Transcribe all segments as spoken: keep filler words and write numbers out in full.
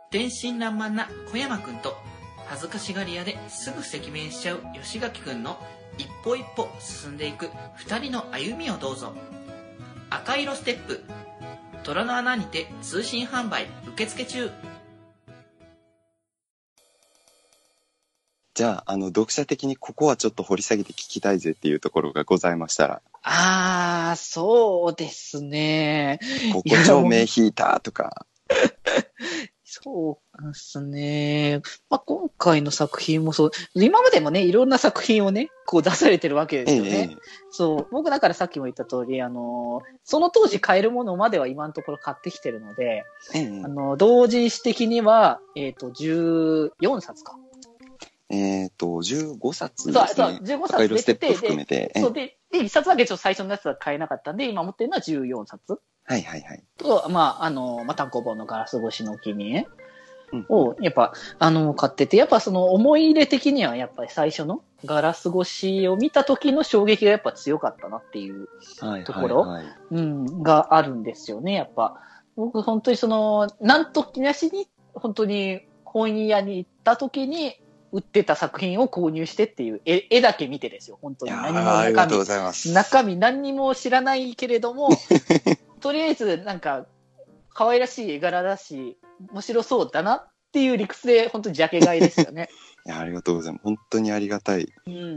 天真爛漫な小山くんと恥ずかしがり屋ですぐ赤面しちゃう吉垣くんの一歩一歩進んでいく二人の歩みをどうぞ。赤色ステップ、虎の穴にて通信販売受付中。 じゃあ、あの、読者的にここはちょっと掘り下げて聞きたいぜっていうところがございましたら。 あー、そうですね。 ここ超目引いたとか。 そうですね。まあ、今回の作品もそう、今までもね、いろんな作品をね、こう出されてるわけですよね。ええ、そう、僕だからさっきも言った通り、あの、その当時買えるものまでは今のところ買ってきてるので、ええ、あの、同人誌的には、えっと、じゅうよんさつか。 えっと、じゅうごさつですね。 そう、そう、じゅうごさつ出てて、 含めて。 そうで、で、いっさつだけちょっと最初のやつは買えなかったんで、今持ってるのはじゅうよんさつ。 はいはいはい。 と、まあ、あの、まあ、単行本のガラス越しの君へを、やっぱ、あの、買ってて、やっぱその思い入れ的には、やっぱり最初のガラス越しを見た時の衝撃がやっぱ強かったなっていうところ、はいはいはい、うん、があるんですよね、やっぱ。僕、本当にその、なんときなしに、本当に本屋に行った時に、売ってた作品を購入してっていう絵、絵だけ見てですよ、本当に。何も中身、 ありがとうございます。 中身何にも知らないけれども、とりあえずなんか、可愛らしい絵柄だし、面白そうだなっていう理屈で、本当にジャケ買いですよね。 いや、ありがとうございます。本当にありがたい。 うんうんうん。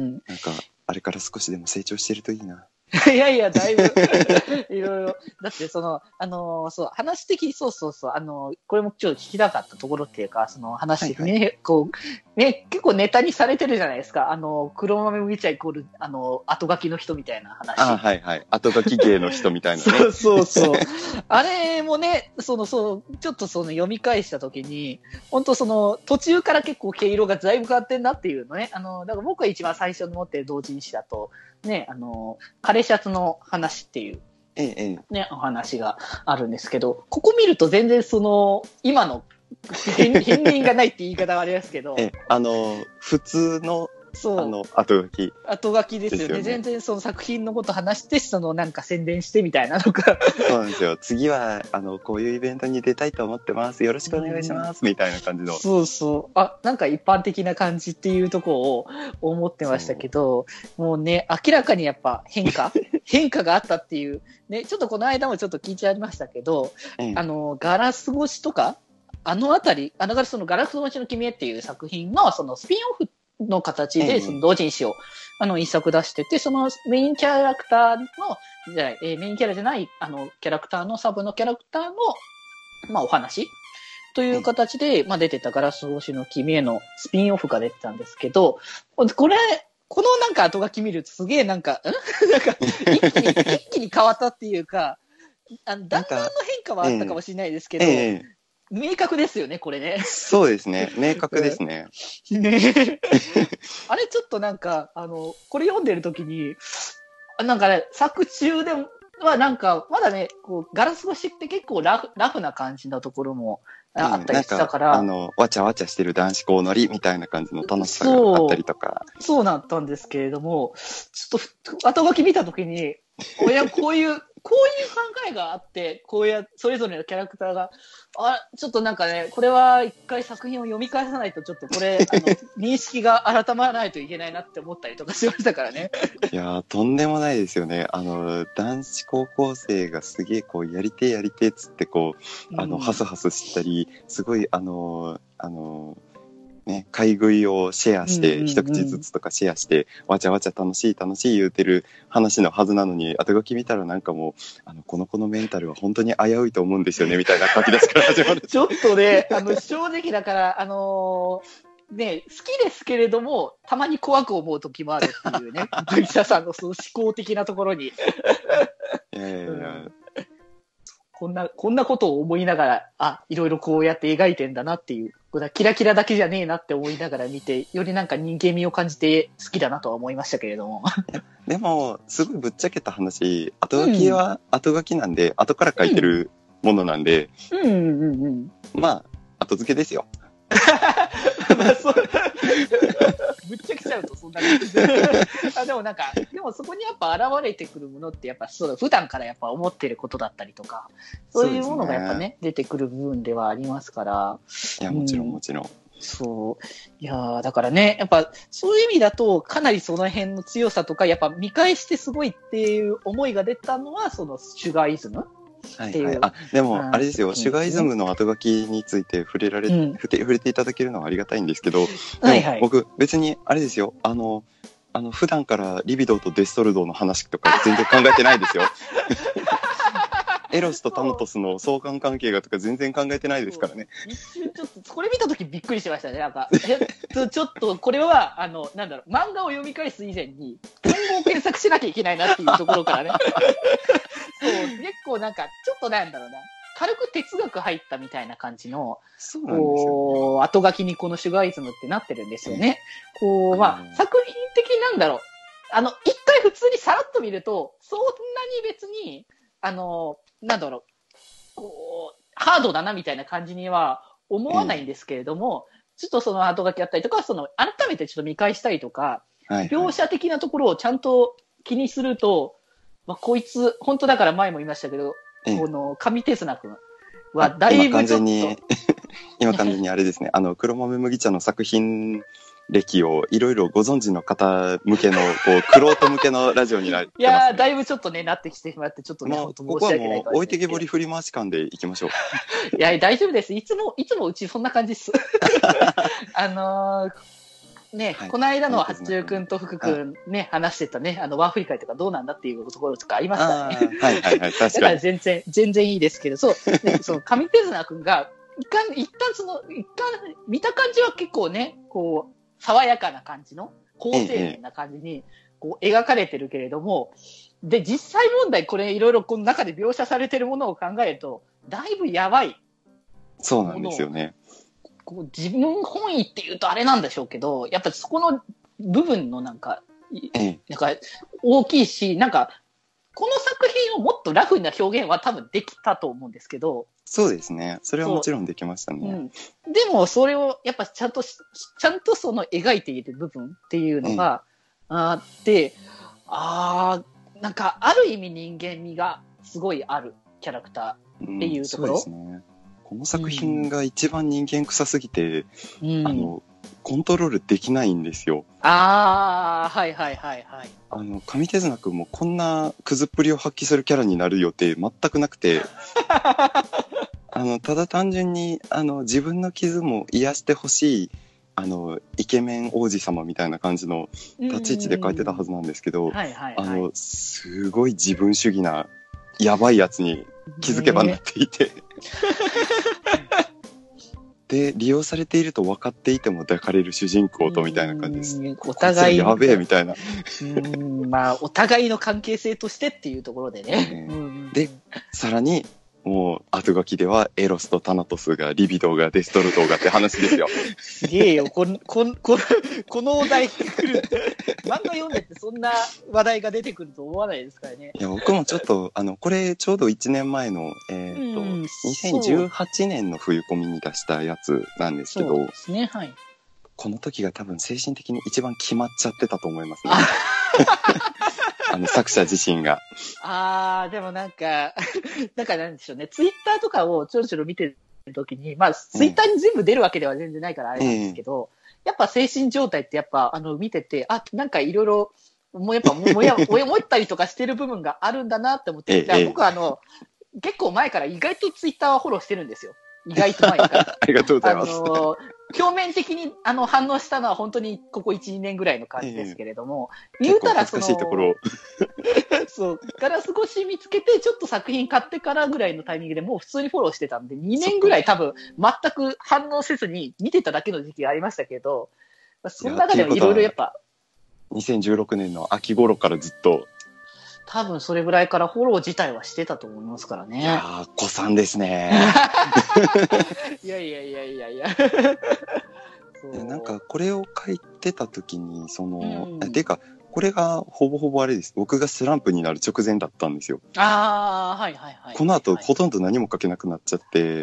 なんか、あれから少しでも成長してるといいな。 いやいや、だいぶ、いろいろ。だって、その、あのー、そう、話的に、そうそうそう、あのー、これもちょっと聞きたかったところっていうか、その話的にね、はいはい、こう、ね、結構ネタにされてるじゃないですか。あのー、黒豆麦茶イコール、あのー、後書きの人みたいな話。 あ、はいはい。後書き芸の人みたいなね。 そうそうそう。あれもね、その、そう、ちょっとその読み返したときに、本当その、途中から結構毛色がだいぶ変わってんなっていうのね。あの、だから僕が一番最初に持ってる同人誌だと、ね、あの、枯れシャツの話っていう、 ええ、 ね、お話があるんですけど、ここ見ると全然その、今の、片鱗がないって言い方はあれですけど、 え、あの、普通の、そうあの後書き後書きですよね。全然その作品のこと話してそのなんか宣伝してみたいなのかそうなんですよ。次はあのこういうイベントに出たいと思ってます。よろしくお願いします、うん、みたいな感じの。 そうそう。あ、なんか一般的な感じっていうところを思ってましたけど、もうね、明らかにやっぱ変化変化があったっていうね。ちょっとこの間もちょっと聞いちゃいましたけど、うん、あのガラス越しとかあのあたり、あのそのガラス越しの君へっていう作品のそのスピンオフの形で、その同人誌を、あの、一作出してて、そのメインキャラクターの、じゃない、えー、メインキャラじゃない、あの、キャラクターの、サブのキャラクターの、まあ、お話という形で、まあ、出てたガラス越しの君へのスピンオフが出てたんですけど、これ、このなんか後書き見るとすげえなんか、んなんか、一気に、一気に変わったっていうか、あの、だんだんの変化はあったかもしれないですけど、えーえー明確ですよね、これね。 そうですね。明確ですね。 ねあれちょっとなんか、あの、これ読んでるときに、なんかね、作中ではなんか、まだね、こう、ガラス越しって結構ラフ、ラフな感じのところもあったりしたから。 うん、なんかあの、わちゃわちゃしてる男子校乗りみたいな感じの楽しさがあったりとか。 そう、そうなったんですけれども、ちょっと、後書き見たときに、こういう、こういう、こういう考えがあって、こういう、それぞれのキャラクターが、あ、ちょっとなんかね、これは一回作品を読み返さないと、ちょっとこれ、あの、認識が改まらないといけないなって思ったりとかしましたからね。 いやー、とんでもないですよね。あの、男子高校生がすげえ、こう、やりてえやりてえっつって、こう、あの、ハスハスしたり、すごい、あの、あの、ね、買い食いをシェアして、うんうんうん、一口ずつとかシェアして、わちゃわちゃ楽しい楽しい言うてる話のはずなのに、後書き見たらなんかもう、あの、この子のメンタルは本当に危ういと思うんですよね、みたいな書き出しから始まる。 ちょっとね、あの、正直だから、あのー、ね、好きですけれども、たまに怖く思う時もあるっていうね、文社さんのその思考的なところに。いやいやいや、 うんこんな、こんなことを思いながら、あ、いろいろこうやって描いてんだなっていう、キラキラだけじゃねえなって思いながら見て、よりなんか人間味を感じて好きだなとは思いましたけれども。 でも、すごいぶっちゃけた話、後書きは後書きなんで、うん、後から書いてるものなんで、 うんうんうんうん、 まあ、後付けですよ。 まあそうぶっちゃけちゃうとそんな感じであでもなんかでもそこにやっぱ現れてくるものってやっぱそう普段からやっぱ思ってることだったりとかそういうものがやっぱ ね, ね出てくる部分ではありますから。 いやもちろんもちろん、うん、 そういやだからねやっぱそういう意味だとかなりその辺の強さとかやっぱ見返してすごいっていう思いが出たのはそのシュガーイズムはいはい、あでもあれですよ、うん、シュガーイズムの後書きについて触れられ、うん、触れ触れていただけるのはありがたいんですけど、はいはい、僕別にあれですよ、あのあの普段からリビドーとデストルドーの話とか全然考えてないですよエロスとタナトスの相関関係がとか全然考えてないですからね。 一瞬ちょっとこれ見たときびっくりしましたね。なんかえちょっとこれはあのなんだろう漫画を読み返す以前に単語を検索しなきゃいけないなっていうところからねそう結構なんかちょっとなんだろうな軽く哲学入ったみたいな感じのそうなんですよ、 こう後書きにこのシュガーイズムってなってるんですよね。こうまあ作品的なんだろうあの一回普通にさらっと見るとそんなに別にあのなんだろう、こう、ハードだなみたいな感じには思わないんですけれども、うん、ちょっとその後書きあったりとか、その、改めてちょっと見返したりとか、はいはい、描写的なところをちゃんと気にすると、まあ、こいつ、本当だから前も言いましたけど、この、上手綱くんはだいぶちょっと。今完全に、 今完全にあれですね、あの、黒豆麦茶の作品、歴をいろいろご存知の方向けのこう玄人向けのラジオになってます、ね、 いやーだいぶちょっとねなってきてしまってちょっとねもうここはもう置いてけぼり振り回し感でいきましょういや大丈夫ですいつもいつもうちそんな感じですあのー、ね、はい、この間の八中くんと福くんね話してたねあのワーフリ会とかどうなんだっていうところとかありましたねはいはいはい確かにだから全然全然いいですけどそう、ね、その上手綱くんが一旦一旦その一旦見た感じは結構ねこう爽やかな感じの好青年な感じにこう描かれてるけれども、で実際問題これいろいろこの中で描写されてるものを考えるとだいぶやばい。 そうなんですよね。 こう自分本位っていうとあれなんでしょうけど、やっぱそこの部分のなんかなんか大きいし、なんかこの作品をもっとラフな表現は多分できたと思うんですけど。 そうですね。それはもちろんできましたね。 うん、でもそれをやっぱちゃんとちゃんとその描いている部分っていうのがあって、ああなんかある意味人間味がすごいあるキャラクターっていうところ。うん、そうですね。 この作品が一番人間臭すぎて、うん、あのコントロールできないんですよ。 ああはいはいはいはい。 あの上手綱くんもこんなくずっぷりを発揮するキャラになる予定全くなくてあのただ単純にあの自分の傷も癒してほしいあのイケメン王子様みたいな感じの立ち位置で書いてたはずなんですけど、あのすごい自分主義なやばいやつに気づけばなっていて、ねで利用されていると分かっていても抱かれる主人公とみたいな感じです。 お互いやべえみたいな。 うんまあお互いの関係性としてっていうところでね。 うん、でさらにもう後書きではエロスとタナトスがリビドーがデストルドーがって話ですよ。 すげえよこんこんここのお題来る漫画読んでてそんな話題が出てくると思わないですからね。 いや僕もちょっとあのこれちょうどいちねんまえの、えーとうん、にせんじゅうはちねんの冬コミに出したやつなんですけどそうですね、はい、 この時が多分精神的に一番決まっちゃってたと思いますね。あの作者自身が。 ああ、でもなんか、なんかなんでしょうね。ツイッターとかをちょろちょろ見てるときに、まあ、ツイッターに全部出るわけでは全然ないからあれなんですけど、えー、やっぱ精神状態ってやっぱ、あの、見てて、あ、なんかいろいろ、もうやっぱ、もや、思ったりとかしてる部分があるんだなって思って、えー、僕はあの、結構前から意外とツイッターはフォローしてるんですよ。意外と前から。 ありがとうございます。あの表面的にあの反応したのは本当にここいち、にねんぐらいの感じですけれども、えー、言うたらその、 結構恥ずかしいところそう、ガラス越し見つけて、ちょっと作品買ってからぐらいのタイミングでもう普通にフォローしてたんで、にねんぐらい多分全く反応せずに見てただけの時期がありましたけど、その中でもいろいろやっぱ。 にせんじゅうろくねんの秋頃からずっと。 多分それぐらいからフォロー自体はしてたと思いますからね。いやー、子さんですね。 いやいやいやいやいや。 なんかこれを書いてた時にその、うん、ていうかこれがほぼほぼあれです。僕がスランプになる直前だったんですよ。 ああ、はいはいはい。 この後、 はい、 ほとんど何も書けなくなっちゃって、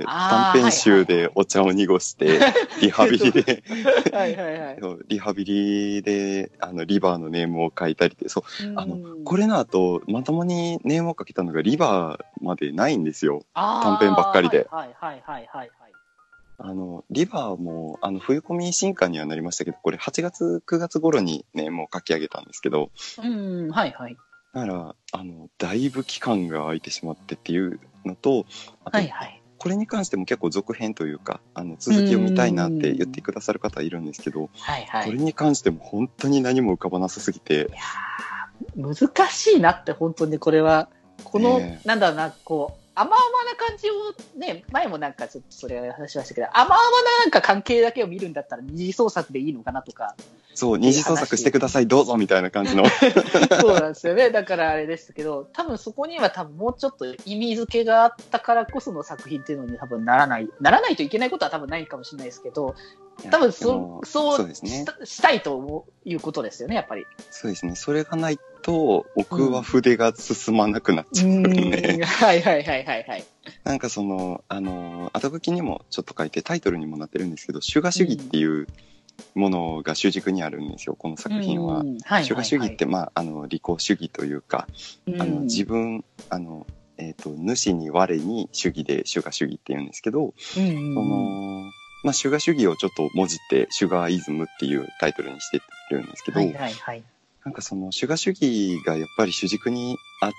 あー短編集でお茶を濁して、リハビリで、 はいはいはい。 リハビリで、あの、リバーのネームを書いたりで、そう、あの、 うんこれの後、まともにネームを書けたのがリバーまでないんですよ。 あー短編ばっかりで。 はいはいはいはいはい。 あの、リバーも、あの、冬込み新刊にはなりましたけど、これはちがつ、くがつ頃にね、もう書き上げたんですけど、 うん、はいはい。 だから、あの、だいぶ期間が空いてしまってっていうのと、あと、 はいはい。 これに関しても結構続編というか、あの、続きを見たいなって言ってくださる方いるんですけど、 はいはい。 これに関しても本当に何も浮かばなさすぎて。いやー難しいなって、本当にこれは。この、 ね、 なんだろうな、こう、甘々な感じをね、前もなんかちょっとそれ話しましたけど、甘々ななんか関係だけを見るんだったら二次創作でいいのかなとか。 そう、二次創作してください、どうぞみたいな感じの。 そうなんですよね。だからあれですけど、多分そこには多分もうちょっと意味付けがあったからこその作品っていうのに多分ならない、ならないといけないことは多分ないかもしれないですけど、多分そそうそうですね、 し, したいということですよね、やっぱり。 そうですね。それがないと、僕は筆が進まなくなっちゃうんで。 うん、はいはいはいはいはい。 なんかその、あの、後書きにもちょっと書いてタイトルにもなってるんですけど、主画主義っていうものが主軸にあるんですよ、この作品は。うんはいはいはい、主画主義って、まあ、あの、利己主義というか、うん、あの自分、あの、えっ、ー、と、主に我に主義で主画主義って言うんですけど、うん、その、まあ、主画主義をちょっと文字ってシュガーイズムっていうタイトルにしてるんですけど、はいはいはい、なんかその主画主義がやっぱり主軸にあって、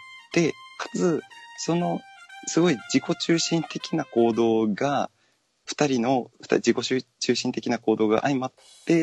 かつ、その、すごい自己中心的な行動が、二人の自己中心的な行動が相まって、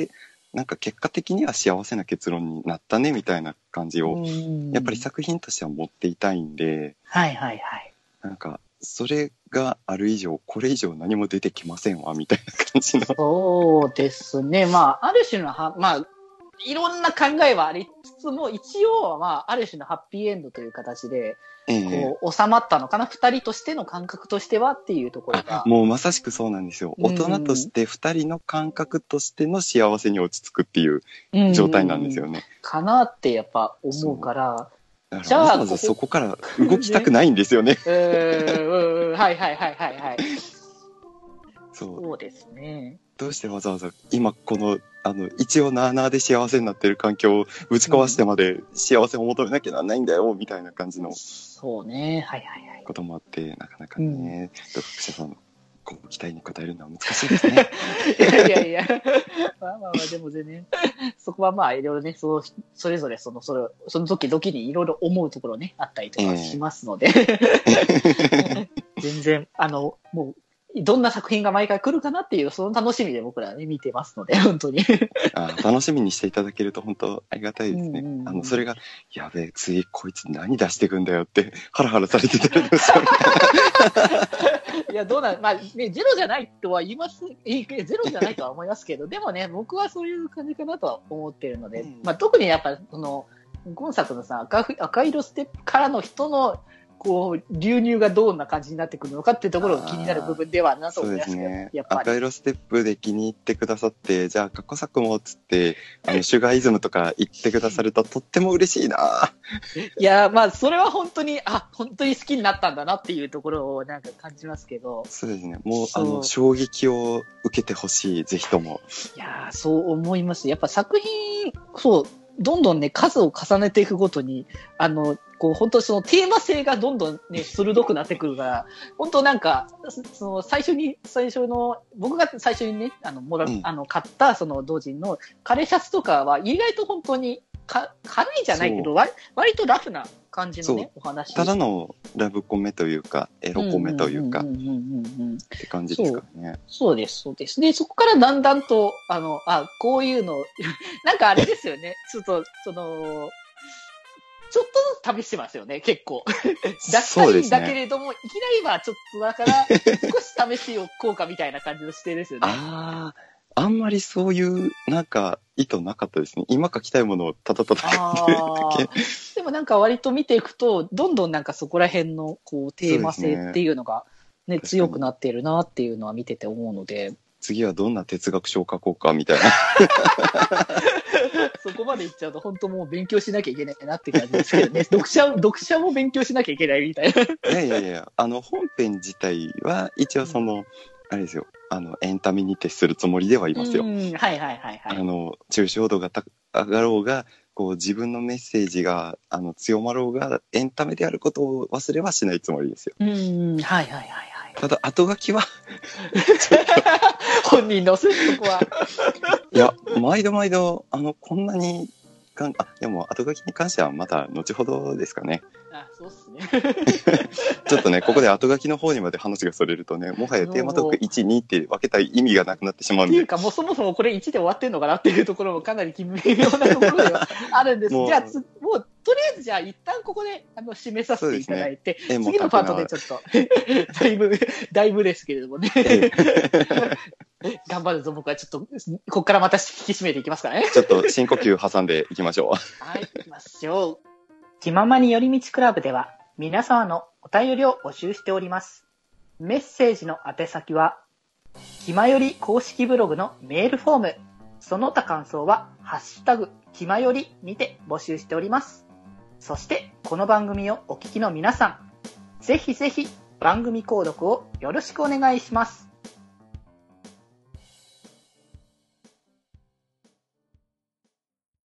なんか結果的には幸せな結論になったねみたいな感じを、やっぱり作品としては持っていたいんで、 はいはいはい。 なんか、それがある以上、これ以上何も出てきませんわ、みたいな感じの。 そうですね。まあ、ある種のは、まあ、いろんな考えはありつつも、一応、まあ、ある種のハッピーエンドという形で、えー、こう、収まったのかな、二人としての感覚としてはっていうところが。 もうまさしくそうなんですよ。大人として二人の感覚としての幸せに落ち着くっていう状態なんですよね。 かなってやっぱ思うから、 じゃあ、わざわざそこから動きたくないんですよね。 うーん、はいはいはいはいはい。 そう。 そうですね。 どうしてわざわざ今この、あの、一応なあなあで幸せになってる環境をぶち壊してまで幸せを求めなきゃならないんだよ、みたいな感じの。 そうね。はいはいはい。 こともあって、なかなかね、読者さんのこう期待に応えるのは難しいですね。 いやいやいや。まあまあまあ、でも全然、そこはまあいろいろね、そ, それぞれその、それ、その時々にいろいろ思うところね、あったりとかしますので。えー、全然、あの、もう、どんな作品が毎回来るかなっていう、その楽しみで僕らね、見てますので、本当に。 あ楽しみにしていただけると本当ありがたいですね。うんうんうん、あの、それが、やべえ、ついこいつ何出してくんだよって、ハラハラされてたりですよね。 いや、どうなん、まあ、ね、ゼロじゃないとは言います、ゼロじゃないとは思いますけど、でもね、僕はそういう感じかなとは思っているので、うん、まあ、特にやっぱ、その、今作のさ、赤、赤色ステップからの人の、こう、流入がどんな感じになってくるのかっていうところが気になる部分ではなと思いますけど、ね、やっぱり。 赤色ステップで気に入ってくださって、じゃあ過去作もっつって、あの、シュガーイズムとか言ってくださるととっても嬉しいな。 いや、まあ、それは本当に、あ、本当に好きになったんだなっていうところをなんか感じますけど。 そうですね。もう、あの、衝撃を受けてほしい、ぜひとも。 いや、そう思います。やっぱ作品、そう、どんどんね、数を重ねていくごとに、あの、こう、本当そのテーマ性がどんどんね、鋭くなってくるから、本当なんか、その最初に、最初の、僕が最初にね、あの、もら、うん、あの、買ったその同人のカレーシャツとかは意外と本当にか、軽いじゃないけど、割、割とラフな感じのね、お話。 ただのラブコメというか、エロコメというか、って感じですかね。 そう、そうです、そうです。で、そこからだんだんと、あの、あ、こういうの、なんかあれですよね、ちょっと、その、ちょっとずつ試してますよね、結構。出したいんだけれども、ね、いきなりはちょっとだから、少し試しをこうかみたいな感じの指定ですよね。 ああ、あんまりそういう、なんか、意図なかったですね。今書きたいものをただただ書いてるだけ。 でもなんか割と見ていくと、どんどんなんかそこら辺の、こう、テーマ性っていうのが、ね、強くなっているなっていうのは見てて思うので。 次はどんな哲学書を書こうかみたいな。 そこまでいっちゃうと、本当もう勉強しなきゃいけないなって感じですけどね。読者、読者も勉強しなきゃいけないみたいな。 いやいやいや、あの、本編自体は一応その、うん、あれですよ、あの、エンタメに徹するつもりではいますよ。 うん、はいはいはいはい。 あの、抽象度が上がろうが、こう自分のメッセージがあの強まろうが、エンタメであることを忘れはしないつもりですよ。 うん、はいはいはいはい。 ただ、後書きは本人のせい、そこは。 いや、毎度毎度、あの、こんなにかん、あ、でも、後書きに関してはまた後ほどですかね。 あ、そうっすね。 ちょっとね、ここで後書きの方にまで話がそれるとね、もはやテーマトークいち、にって分けたい意味がなくなってしまうんで。 っていうか、もうそもそもこれいちで終わってんのかなっていうところもかなり微妙なところではあるんです。じゃあつ、もう、とりあえずじゃあ一旦ここであの締めさせていただいて、ね、次のパートでちょっと、だいぶ、だいぶですけれどもね。頑張るぞ、僕はちょっと、ここからまた引き締めていきますからね。 ちょっと深呼吸挟んでいきましょう。 はい、行きましょう。気ままに寄り道クラブでは、皆様のお便りを募集しております。メッセージの宛先は、きまより公式ブログのメールフォーム、その他感想は、ハッシュタグ、きまよりにて募集しております。そして、この番組をお聞きの皆さん、ぜひぜひ番組購読をよろしくお願いします。